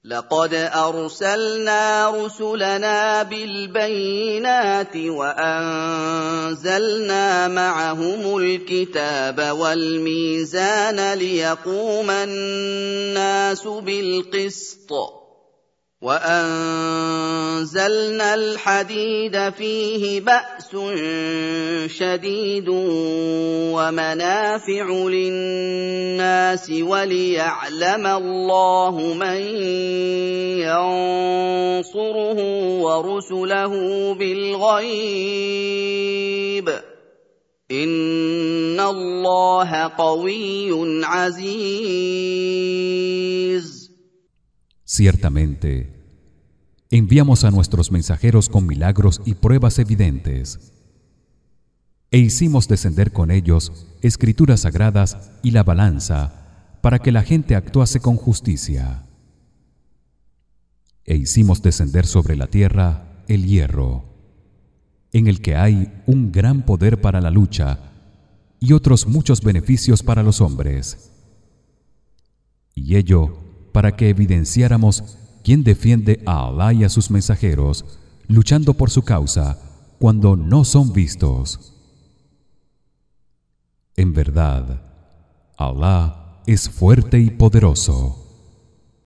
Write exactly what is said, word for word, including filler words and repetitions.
لقد أرسلنا رسلنا بالبينات وأنزلنا معهم الكتاب والميزان ليقوم الناس بالقسط وأنزلنا الحديد فيه بأس شديد ومنافع للناس وليعلم الله من ينصره ورسله بالغيب إن الله قوي عزيز. Ciertamente, enviamos a nuestros mensajeros con milagros y pruebas evidentes, e hicimos descender con ellos escrituras sagradas y la balanza para que la gente actuase con justicia. E hicimos descender sobre la tierra el hierro, en el que hay un gran poder para la lucha y otros muchos beneficios para los hombres. Y ello para que evidenciáramos quién defiende a Allah y a sus mensajeros, luchando por su causa cuando no son vistos. En verdad, Allah es fuerte y poderoso.